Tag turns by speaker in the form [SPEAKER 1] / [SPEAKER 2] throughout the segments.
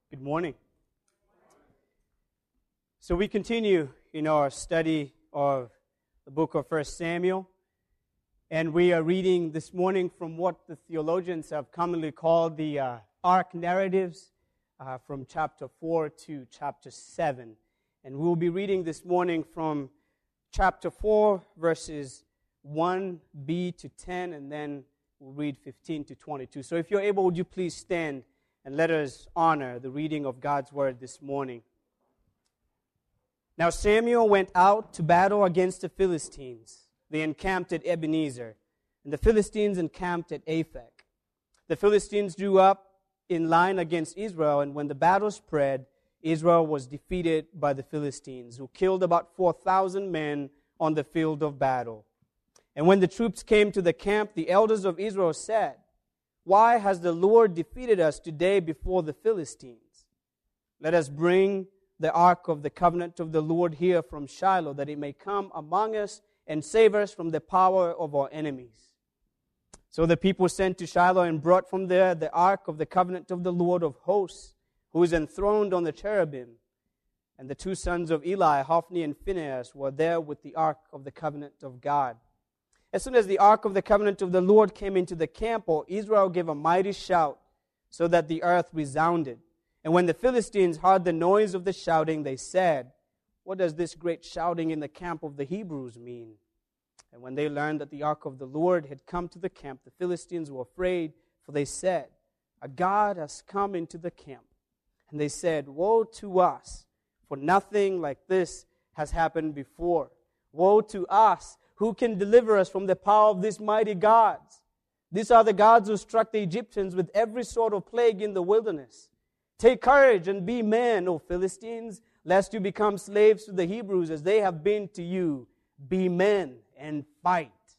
[SPEAKER 1] Good morning. So we continue in our study of the book of 1 Samuel, and we are reading this morning from what the theologians have commonly called the arc narratives from chapter 4 to chapter 7. And we'll be reading this morning from chapter 4, verses 1b to 10, and then we'll read 15 to 22. So if you're able, would you please stand and let us honor the reading of God's word this morning. Now Samuel went out to battle against the Philistines. They encamped at Ebenezer, and the Philistines encamped at Aphek. The Philistines drew up in line against Israel, and when the battle spread, Israel was defeated by the Philistines, who killed about 4,000 men on the field of battle. And when the troops came to the camp, the elders of Israel said, "Why has the Lord defeated us today before the Philistines? Let us bring the ark of the covenant of the Lord here from Shiloh, that it may come among us and save us from the power of our enemies." So the people sent to Shiloh and brought from there the ark of the covenant of the Lord of hosts, who is enthroned on the cherubim. And the two sons of Eli, Hophni and Phinehas, were there with the ark of the covenant of God. As soon as the ark of the covenant of the Lord came into the camp, all Israel gave a mighty shout, so that the earth resounded. And when the Philistines heard the noise of the shouting, they said, "What does this great shouting in the camp of the Hebrews mean?" And when they learned that the ark of the Lord had come to the camp, the Philistines were afraid, for they said, "A god has come into the camp." And they said, "Woe to us, for nothing like this has happened before. Woe to us! Who can deliver us from the power of these mighty gods? These are the gods who struck the Egyptians with every sort of plague in the wilderness. Take courage and be men, O Philistines, lest you become slaves to the Hebrews as they have been to you. Be men and fight."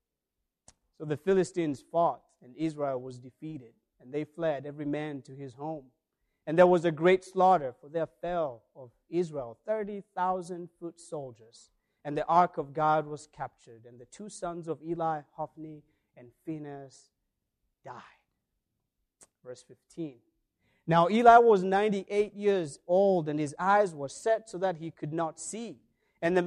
[SPEAKER 1] So the Philistines fought, and Israel was defeated, and they fled, every man to his home. And there was a great slaughter, for there fell of Israel 30,000 foot soldiers. And the ark of God was captured, and the two sons of Eli, Hophni and Phinehas, died. Verse 15. Now Eli was 98 years old, and his eyes were set so that he could not see. And the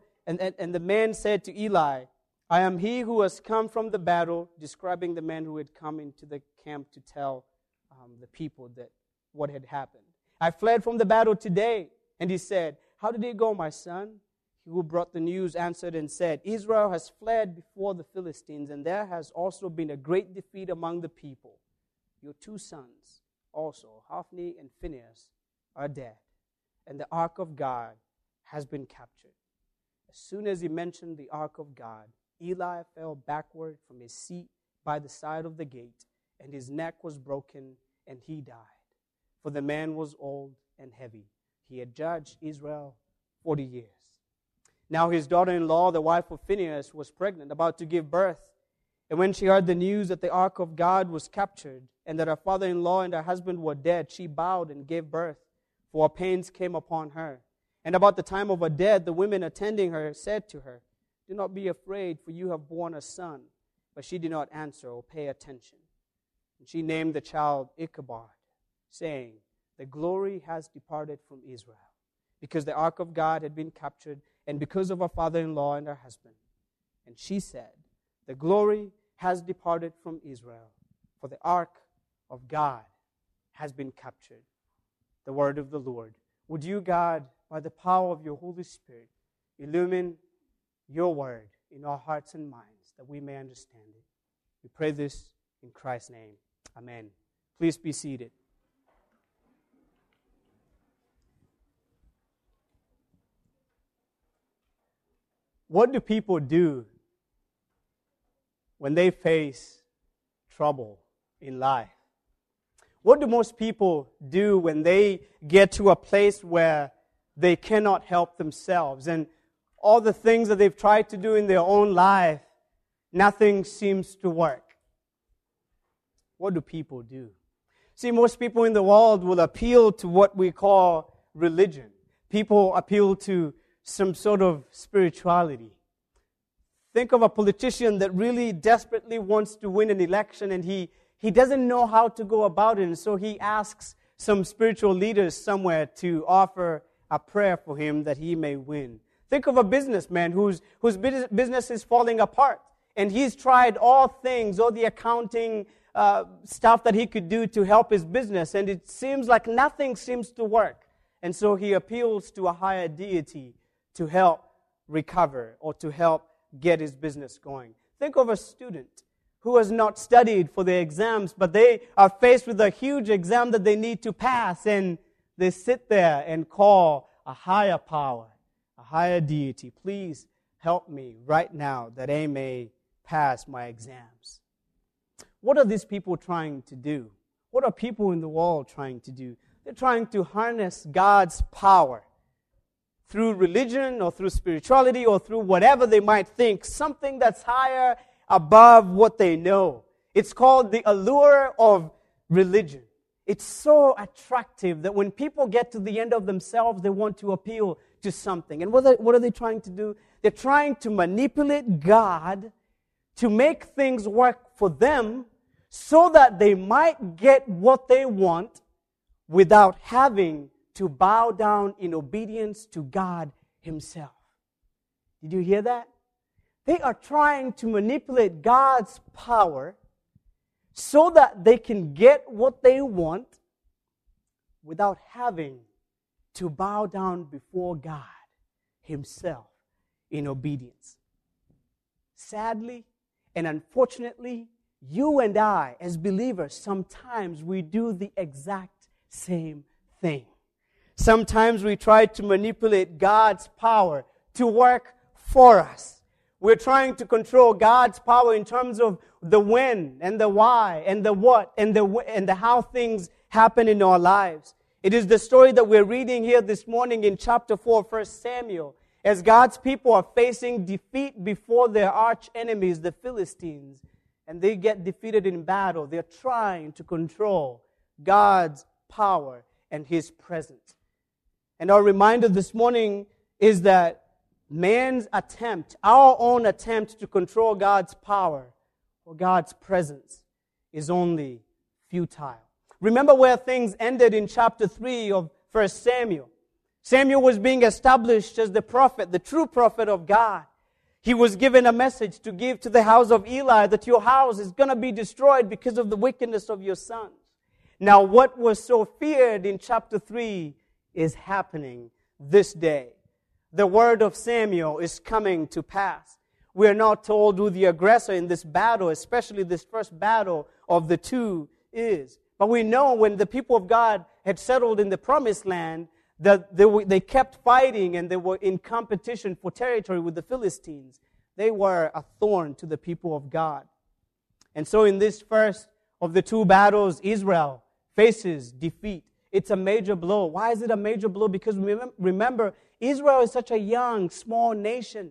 [SPEAKER 1] man said to Eli, "I am he who has come from the battle," describing the man who had come into the camp to tell the people that what had happened. "I fled from the battle today." And he said, "How did it go, my son?" He who brought the news answered and said, "Israel has fled before the Philistines, and there has also been a great defeat among the people. Your two sons also, Hophni and Phinehas, are dead, and the ark of God has been captured." As soon as he mentioned the ark of God, Eli fell backward from his seat by the side of the gate, and his neck was broken, and he died. For the man was old and heavy. He had judged Israel 40 years. Now his daughter-in-law, the wife of Phinehas, was pregnant, about to give birth. And when she heard the news that the ark of God was captured, and that her father-in-law and her husband were dead, she bowed and gave birth, for pains came upon her. And about the time of her death, the women attending her said to her, "Do not be afraid, for you have borne a son." But she did not answer or pay attention. And she named the child Ichabod, saying, "The glory has departed from Israel," because the ark of God had been captured, and because of her father-in-law and her husband. And she said, "The glory has departed from Israel, for the ark of God has been captured." The word of the Lord. Would you, God, by the power of your Holy Spirit, illumine your word in our hearts and minds, that we may understand it. We pray this in Christ's name. Amen. Please be seated. What do people do when they face trouble in life? What do most people do when they get to a place where they cannot help themselves, and all the things that they've tried to do in their own life, nothing seems to work? What do people do? See, most people in the world will appeal to what we call religion. People appeal to some sort of spirituality. Think of a politician that really desperately wants to win an election, and he doesn't know how to go about it, and so he asks some spiritual leaders somewhere to offer a prayer for him that he may win. Think of a businessman whose business is falling apart, and he's tried all things, all the accounting stuff that he could do to help his business, and it seems like nothing seems to work. And so he appeals to a higher deity to help recover or to help get his business going. Think of a student who has not studied for their exams, but they are faced with a huge exam that they need to pass, and they sit there and call a higher power, a higher deity, please help me right now that I may pass my exams. What are these people trying to do? What are people in the world trying to do? They're trying to harness God's power through religion or through spirituality or through whatever they might think, something that's higher above what they know. It's called the allure of religion. It's so attractive that when people get to the end of themselves, they want to appeal to something. And what are they trying to do? They're trying to manipulate God to make things work for them so that they might get what they want without having to bow down in obedience to God Himself. Did you hear that? They are trying to manipulate God's power so that they can get what they want without having to bow down before God Himself in obedience. Sadly and unfortunately, you and I, as believers, sometimes we do the exact same thing. Sometimes we try to manipulate God's power to work for us. We're trying to control God's power in terms of the when and the why and the what and the how things happen in our lives. It is the story that we're reading here this morning in chapter 4, 1 Samuel, as God's people are facing defeat before their arch enemies, the Philistines, and they get defeated in battle. They're trying to control God's power and His presence. And our reminder this morning is that man's attempt, our own attempt to control God's power or God's presence is only futile. Remember where things ended in chapter 3 of 1 Samuel. Samuel was being established as the prophet, the true prophet of God. He was given a message to give to the house of Eli that your house is going to be destroyed because of the wickedness of your sons. Now, what was so feared in chapter 3 is happening this day. The word of Samuel is coming to pass. We are not told who the aggressor in this battle, especially this first battle of the two, is. But we know when the people of God had settled in the promised land, that they kept fighting and they were in competition for territory with the Philistines. They were a thorn to the people of God. And so in this first of the two battles, Israel faces defeat. It's a major blow. Why is it a major blow? Because remember, Israel is such a young, small nation.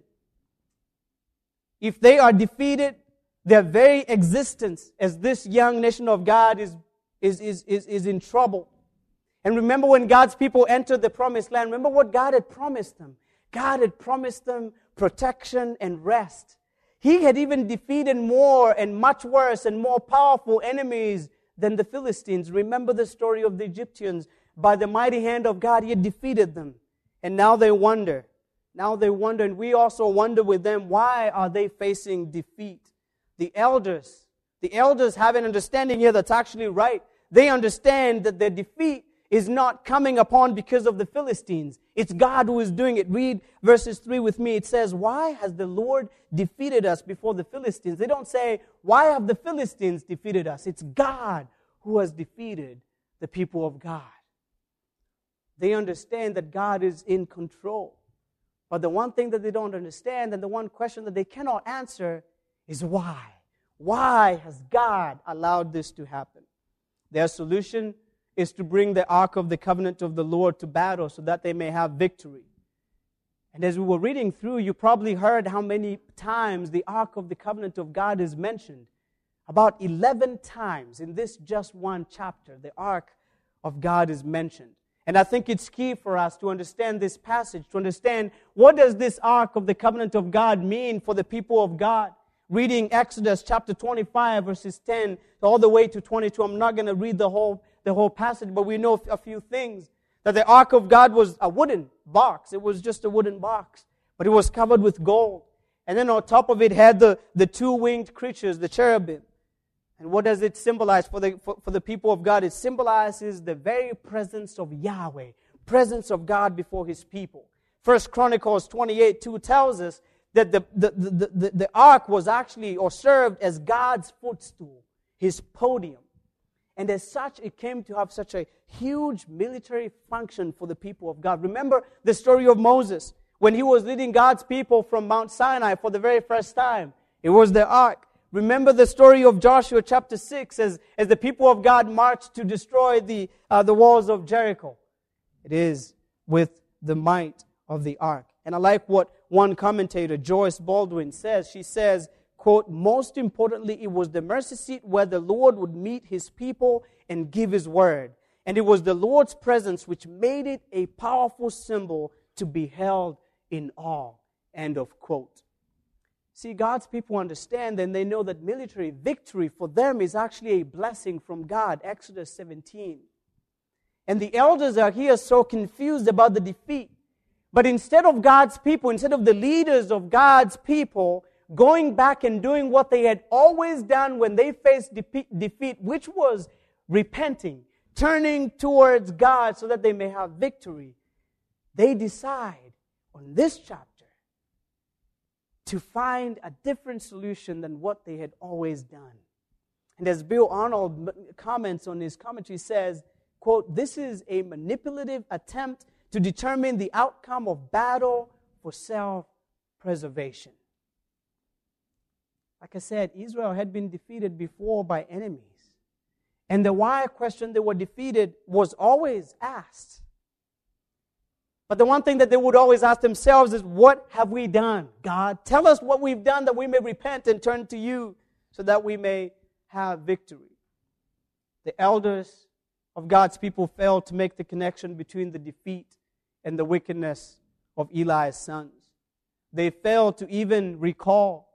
[SPEAKER 1] If they are defeated, their very existence as this young nation of God is in trouble. And remember when God's people entered the promised land, remember what God had promised them. God had promised them protection and rest. He had even defeated more and much worse and more powerful enemies than the Philistines. Remember the story of the Egyptians. By the mighty hand of God, He had defeated them. And now they wonder. And we also wonder with them, why are they facing defeat? The elders have an understanding here that's actually right. They understand that their defeat is not coming upon because of the Philistines. It's God who is doing it. Read verses 3 with me. It says, why has the Lord defeated us before the Philistines? They don't say, why have the Philistines defeated us? It's God who has defeated the people of God. They understand that God is in control. But the one thing that they don't understand and the one question that they cannot answer is why? Why has God allowed this to happen? Their solution is to bring the Ark of the Covenant of the Lord to battle so that they may have victory. And as we were reading through, you probably heard how many times the Ark of the Covenant of God is mentioned. About 11 times in this just one chapter, the Ark of God is mentioned. And I think it's key for us to understand this passage, to understand what does this Ark of the Covenant of God mean for the people of God. Reading Exodus chapter 25, verses 10 all the way to 22. I'm not going to read the whole the whole passage, but we know a few things. That the ark of God was a wooden box. It was just a wooden box. But it was covered with gold. And then on top of it had the two-winged creatures, the cherubim. And what does it symbolize for the people of God? It symbolizes the very presence of Yahweh, presence of God before His people. 1 Chronicles 28:2 tells us that the ark was actually, or served as God's footstool, His podium. And as such, it came to have such a huge military function for the people of God. Remember the story of Moses, when he was leading God's people from Mount Sinai for the very first time. It was the ark. Remember the story of Joshua chapter 6 as the people of God marched to destroy the walls of Jericho. It is with the might of the ark. And I like what one commentator, Joyce Baldwin, says. She says, quote, most importantly, it was the mercy seat where the Lord would meet His people and give His word. And it was the Lord's presence which made it a powerful symbol to be held in awe. End of quote. See, God's people understand and they know that military victory for them is actually a blessing from God. Exodus 17. And the elders are here so confused about the defeat. But instead of God's people, instead of the leaders of God's people going back and doing what they had always done when they faced defeat, which was repenting, turning towards God so that they may have victory, they decide on this chapter to find a different solution than what they had always done. And as Bill Arnold comments on his commentary, he says, quote, this is a manipulative attempt to determine the outcome of battle for self-preservation. Like I said, Israel had been defeated before by enemies. And the why question they were defeated was always asked. But the one thing that they would always ask themselves is, what have we done, God? Tell us what we've done that we may repent and turn to You so that we may have victory. The elders of God's people failed to make the connection between the defeat and the wickedness of Eli's sons. They failed to even recall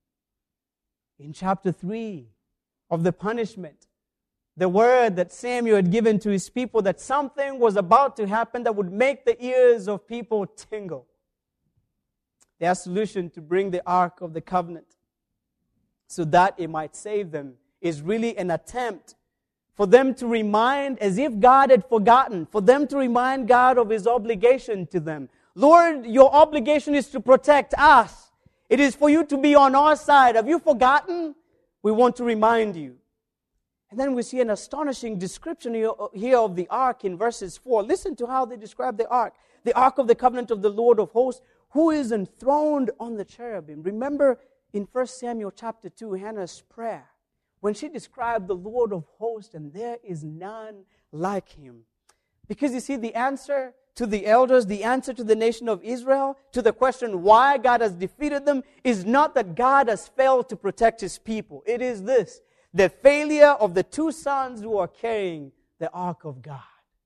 [SPEAKER 1] in chapter 3 of the punishment, the word that Samuel had given to his people that something was about to happen that would make the ears of people tingle. Their solution to bring the Ark of the Covenant so that it might save them is really an attempt for them to remind, as if God had forgotten, for them to remind God of His obligation to them. Lord, Your obligation is to protect us. It is for You to be on our side. Have you forgotten? We want to remind You. And then we see an astonishing description here of the ark in verses 4. Listen to how they describe the ark. The ark of the covenant of the Lord of hosts, who is enthroned on the cherubim. Remember in 1 Samuel chapter 2, Hannah's prayer, when she described the Lord of hosts, and there is none like Him. Because you see, the answer to the elders, the answer to the nation of Israel, to the question why God has defeated them, is not that God has failed to protect His people. It is this: the failure of the two sons who are carrying the ark of God.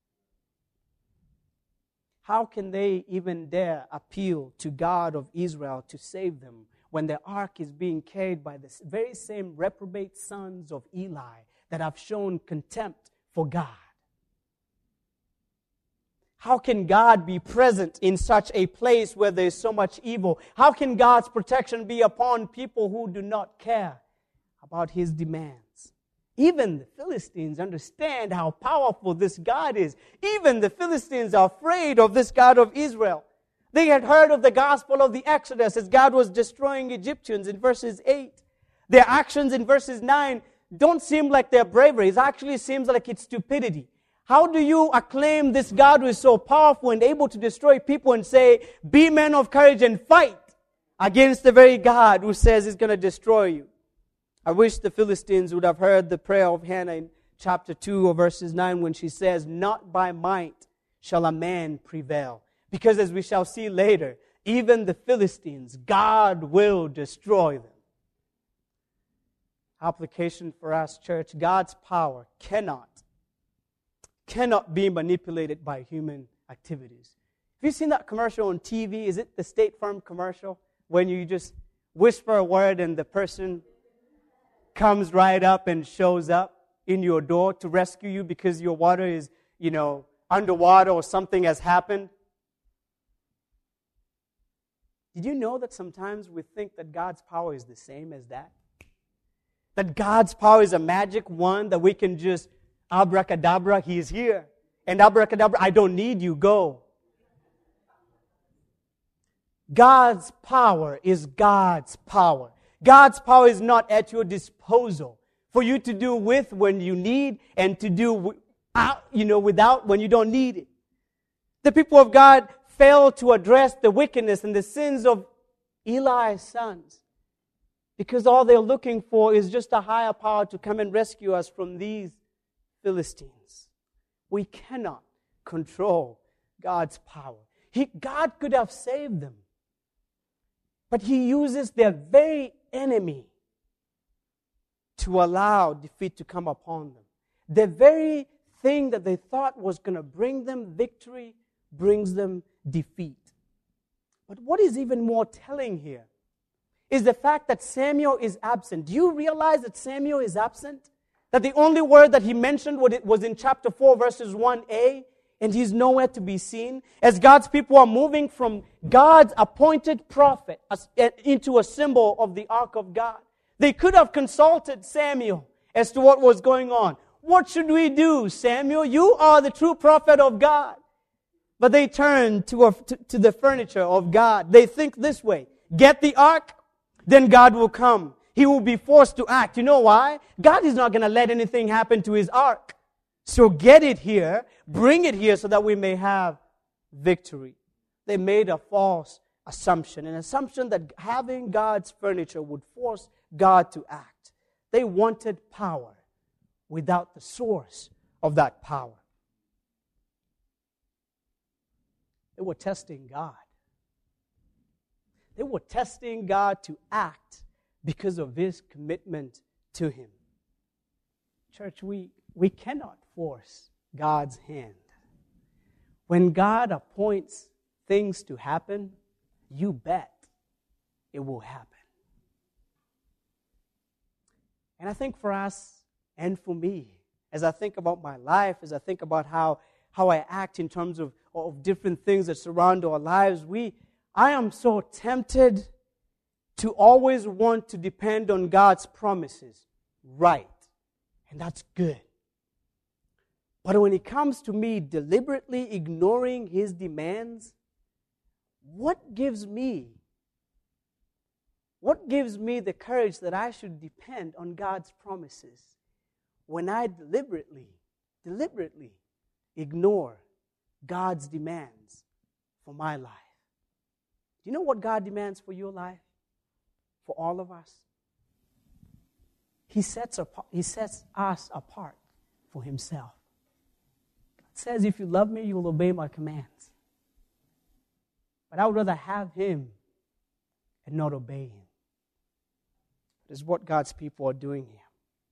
[SPEAKER 1] How can they even dare appeal to God of Israel to save them when the ark is being carried by the very same reprobate sons of Eli that have shown contempt for God? How can God be present in such a place where there is so much evil? How can God's protection be upon people who do not care about His demands? Even the Philistines understand how powerful this God is. Even the Philistines are afraid of this God of Israel. They had heard of the gospel of the Exodus as God was destroying Egyptians in verses 8. Their actions in verses 9 don't seem like their bravery. It actually seems like it's stupidity. How do you acclaim this God who is so powerful and able to destroy people and say, be men of courage and fight against the very God who says He's going to destroy you? I wish the Philistines would have heard the prayer of Hannah in chapter 2 or verses 9 when she says, not by might shall a man prevail. Because as we shall see later, even the Philistines, God will destroy them. Application for us, church: God's power cannot be manipulated by human activities. Have you seen that commercial on TV? Is it the State Farm commercial? When you just whisper a word and the person comes right up and shows up? in your door to rescue you because your water is, underwater or something has happened? Did you know that sometimes we think that God's power is the same as that? That God's power is a magic wand that we can just abracadabra, He is here. And abracadabra, I don't need you, go. God's power is God's power. God's power is not at your disposal for you to do with when you need and to do without when you don't need it. The people of God failed to address the wickedness and the sins of Eli's sons because all they're looking for is just a higher power to come and rescue us from these Philistines. We cannot control God's power. God could have saved them, but He uses their very enemy to allow defeat to come upon them. The very thing that they thought was going to bring them victory brings them defeat. But what is even more telling here is the fact that Samuel is absent. Do you realize that Samuel is absent? That the only word that he mentioned was in chapter 4, verses 1a, and he's nowhere to be seen. As God's people are moving from God's appointed prophet into a symbol of the ark of God, they could have consulted Samuel as to what was going on. What should we do, Samuel? You are the true prophet of God. But they turn to the furniture of God. They think this way: get the ark, then God will come. He will be forced to act. You know why? God is not going to let anything happen to His ark. So get it here, bring it here so that we may have victory. They made a false assumption, an assumption that having God's furniture would force God to act. They wanted power without the source of that power. They were testing God. They were testing God to act because of His commitment to Him. Church, we cannot force God's hand. When God appoints things to happen, you bet it will happen. And I think for us and for me, as I think about my life, as I think about how I act in terms of different things that surround our lives, I am so tempted to always want to depend on God's promises. Right. And that's good. But when it comes to me deliberately ignoring His demands, what gives me the courage that I should depend on God's promises when I deliberately ignore God's demands for my life? Do you know what God demands for your life? For all of us? He sets us apart for Himself. God says, if you love me, you will obey my commands. But I would rather have Him and not obey Him. That is what God's people are doing here.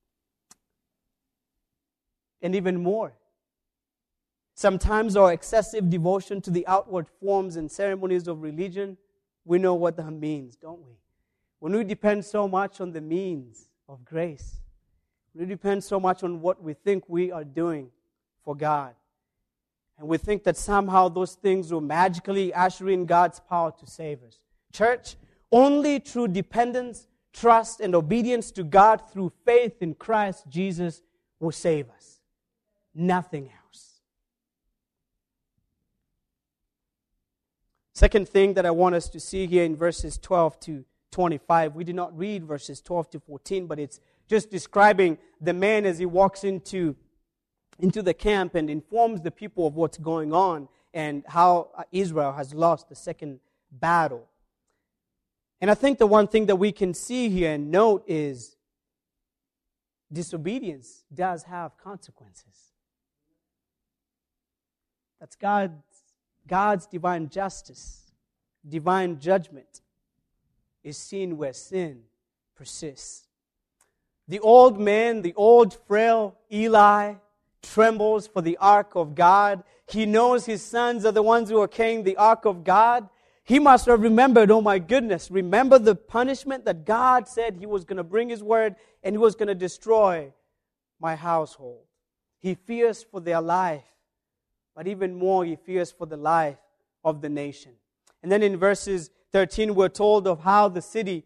[SPEAKER 1] And even more, sometimes our excessive devotion to the outward forms and ceremonies of religion, we know what that means, don't we? When we depend so much on the means of grace, we depend so much on what we think we are doing for God, and we think that somehow those things will magically usher in God's power to save us. Church, only through dependence, trust, and obedience to God through faith in Christ Jesus will save us. Nothing else. Second thing that I want us to see here in verses 12 to 25. We did not read verses 12 to 14, but it's just describing the man as he walks into the camp and informs the people of what's going on and how Israel has lost the second battle. And I think the one thing that we can see here and note is disobedience does have consequences. That's God's divine justice, divine judgment is seen where sin persists. The old man, the old frail Eli, trembles for the ark of God. He knows his sons are the ones who are carrying the ark of God. He must have remembered, oh my goodness, remember the punishment that God said He was going to bring His word and He was going to destroy my household. He fears for their life, but even more, he fears for the life of the nation. And then in verses 13, we're told of how the city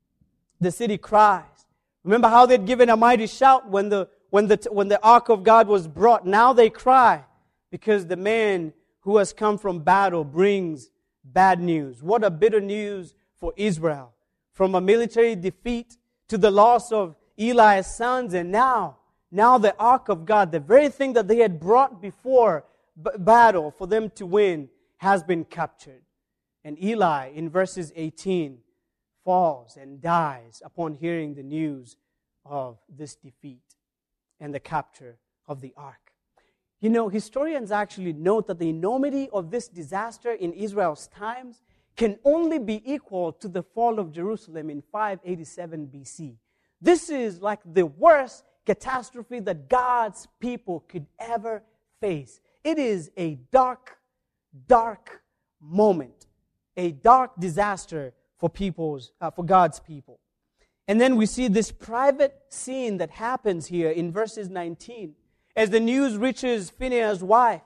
[SPEAKER 1] cries. Remember how they'd given a mighty shout when the ark of God was brought. Now they cry because the man who has come from battle brings bad news. What a bitter news for Israel. From a military defeat to the loss of Eli's sons, and now the ark of God, the very thing that they had brought before battle for them to win, has been captured. And Eli, in verses 18, falls and dies upon hearing the news of this defeat and the capture of the ark. You know, historians actually note that the enormity of this disaster in Israel's times can only be equal to the fall of Jerusalem in 587 BC. This is like the worst catastrophe that God's people could ever face. It is a dark, dark moment, a dark disaster for God's people. And then we see this private scene that happens here in verses 19 as the news reaches Phinehas' wife,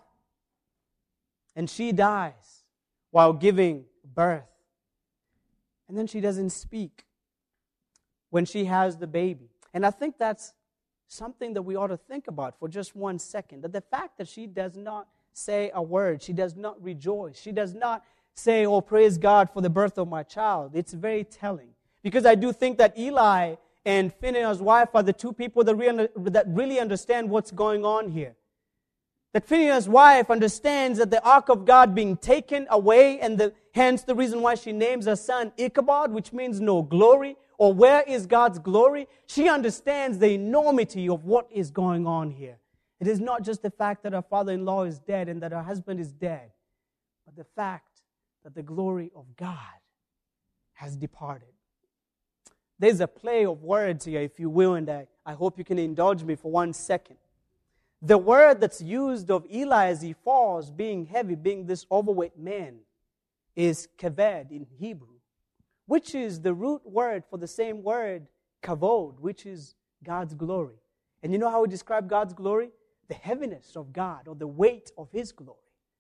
[SPEAKER 1] and she dies while giving birth. And then she doesn't speak when she has the baby. And I think that's something that we ought to think about for just 1 second. That the fact that she does not say a word, she does not rejoice, she does not say, oh, praise God for the birth of my child. It's very telling. Because I do think that Eli and Phinehas' wife are the two people that really understand what's going on here. That Phinehas' wife understands that the ark of God being taken away, and hence the reason why she names her son Ichabod, which means no glory, or where is God's glory? She understands the enormity of what is going on here. It is not just the fact that her father-in-law is dead and that her husband is dead, but the fact that the glory of God has departed. There's a play of words here, if you will, and I hope you can indulge me for 1 second. The word that's used of Eli as he falls, being heavy, being this overweight man, is kaved in Hebrew, which is the root word for the same word, kavod, which is God's glory. And you know how we describe God's glory? The heaviness of God, or the weight of His glory.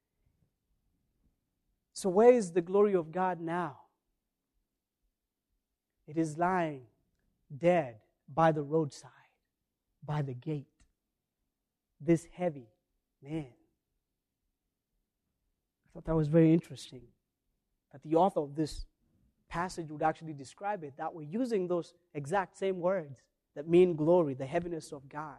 [SPEAKER 1] So where is the glory of God now? It is lying dead by the roadside, by the gate. This heavy man. I thought that was very interesting, that the author of this passage would actually describe it that way, using those exact same words that mean glory, the heaviness of God.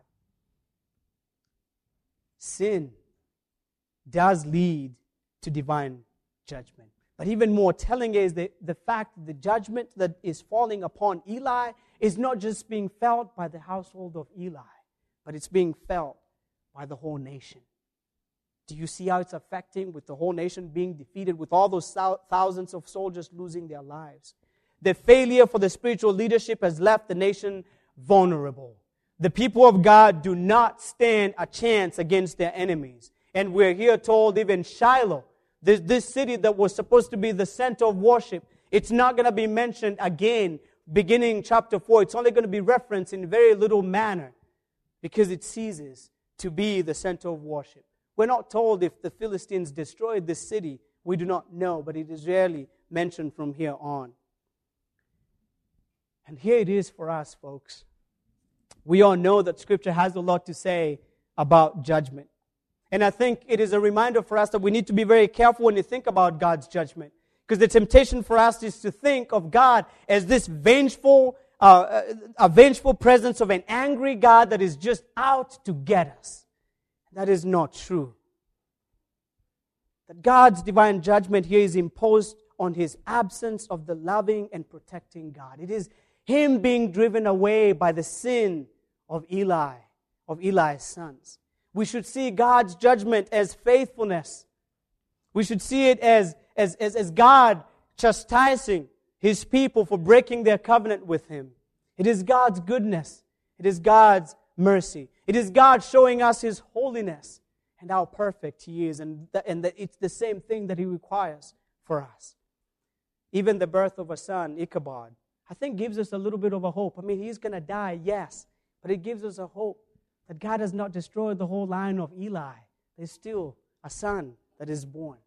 [SPEAKER 1] Sin does lead to divine judgment. But even more telling is the fact that the judgment that is falling upon Eli is not just being felt by the household of Eli, but it's being felt by the whole nation. Do you see how it's affecting, with the whole nation being defeated, with all those thousands of soldiers losing their lives? The failure for the spiritual leadership has left the nation vulnerable. The people of God do not stand a chance against their enemies. And we're here told even Shiloh, this city that was supposed to be the center of worship, it's not going to be mentioned again beginning chapter 4. It's only going to be referenced in very little manner because it ceases to be the center of worship. We're not told if the Philistines destroyed this city. We do not know, but it is rarely mentioned from here on. And here it is for us, folks. We all know that Scripture has a lot to say about judgment. And I think it is a reminder for us that we need to be very careful when we think about God's judgment. Because the temptation for us is to think of God as this vengeful presence of an angry God that is just out to get us. That is not true. That God's divine judgment here is imposed on His absence of the loving and protecting God. It is Him being driven away by the sin of Eli's sons. We should see God's judgment as faithfulness. We should see it as God chastising His people for breaking their covenant with Him. It is God's goodness. It is God's mercy. It is God showing us His holiness and how perfect He is, and that it's the same thing that He requires for us. Even the birth of a son, Ichabod, I think gives us a little bit of a hope. I mean, he's going to die, yes, but it gives us a hope that God has not destroyed the whole line of Eli. There's still a son that is born.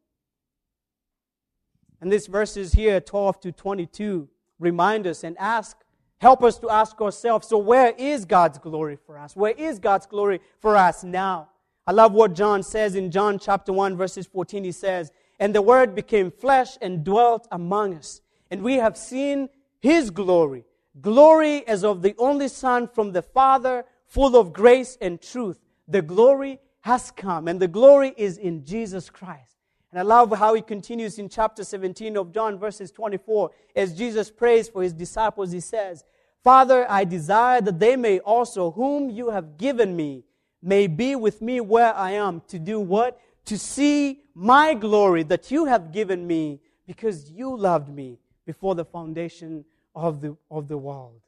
[SPEAKER 1] And these verses here, 12 to 22, remind us and help us to ask ourselves, so where is God's glory for us? Where is God's glory for us now? I love what John says in John chapter 1, verses 14. He says, "And the Word became flesh and dwelt among us. And we have seen His glory, glory as of the only Son from the Father, full of grace and truth." The glory has come, and the glory is in Jesus Christ. And I love how he continues in chapter 17 of John, verses 24. As Jesus prays for his disciples, he says, "Father, I desire that they may also, whom you have given me, may be with me where I am." To do what? To see my glory that you have given me, because you loved me before the foundation of the world.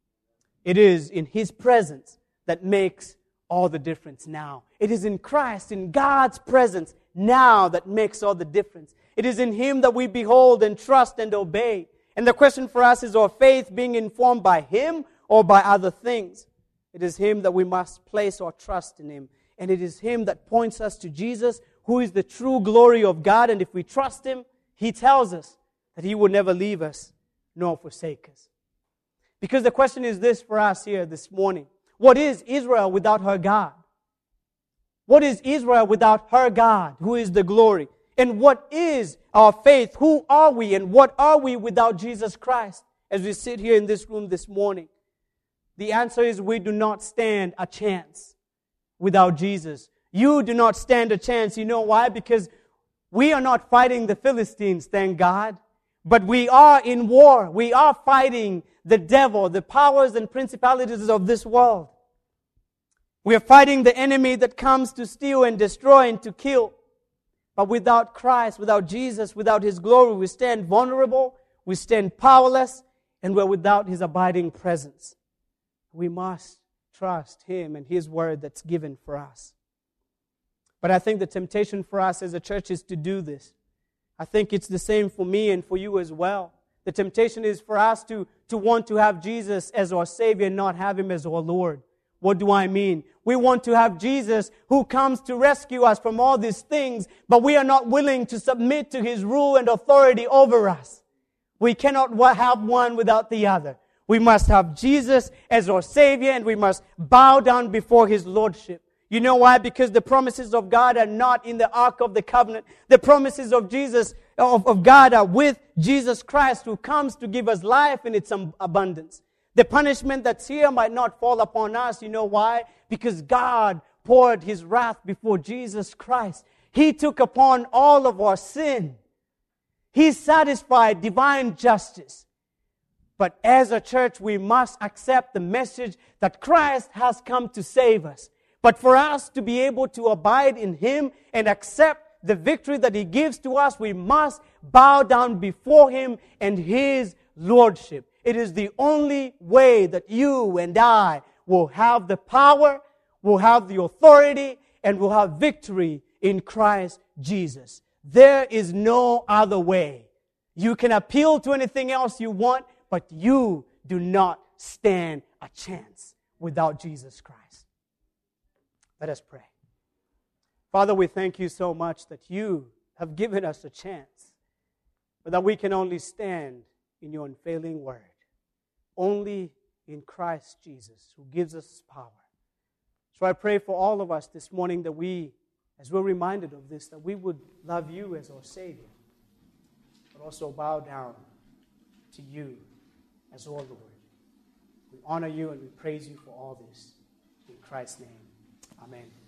[SPEAKER 1] It is in His presence that makes all the difference now. It is in Christ, in God's presence now, that makes all the difference. It is in Him that we behold and trust and obey. And the question for us is, our faith being informed by Him or by other things? It is Him that we must place our trust in Him. And it is Him that points us to Jesus, who is the true glory of God. And if we trust Him, He tells us that He will never leave us nor forsake us. Because the question is this for us here this morning: what is Israel without her God? What is Israel without her God, who is the glory? And what is our faith? Who are we, and what are we without Jesus Christ? As we sit here in this room this morning, the answer is we do not stand a chance without Jesus. You do not stand a chance. You know why? Because we are not fighting the Philistines, thank God. But we are in war. We are fighting the devil, the powers and principalities of this world. We are fighting the enemy that comes to steal and destroy and to kill. But without Christ, without Jesus, without His glory, we stand vulnerable, we stand powerless, and we're without His abiding presence. We must trust Him and His word that's given for us. But I think the temptation for us as a church is to do this. I think it's the same for me and for you as well. The temptation is for us to want to have Jesus as our Savior and not have Him as our Lord. What do I mean? We want to have Jesus who comes to rescue us from all these things, but we are not willing to submit to His rule and authority over us. We cannot have one without the other. We must have Jesus as our Savior, and we must bow down before His Lordship. You know why? Because the promises of God are not in the Ark of the Covenant. The promises of God are with Jesus Christ, who comes to give us life in its abundance. The punishment that's here might not fall upon us. You know why? Because God poured His wrath before Jesus Christ. He took upon all of our sin. He satisfied divine justice. But as a church, we must accept the message that Christ has come to save us. But for us to be able to abide in Him and accept the victory that He gives to us, we must bow down before Him and His Lordship. It is the only way that you and I will have the power, will have the authority, and will have victory in Christ Jesus. There is no other way. You can appeal to anything else you want, but you do not stand a chance without Jesus Christ. Let us pray. Father, we thank You so much that You have given us a chance, but that we can only stand in Your unfailing word. Only in Christ Jesus, who gives us power. So I pray for all of us this morning that we, as we're reminded of this, that we would love You as our Savior, but also bow down to You as our Lord. We honor You and we praise You for all this. In Christ's name, amen.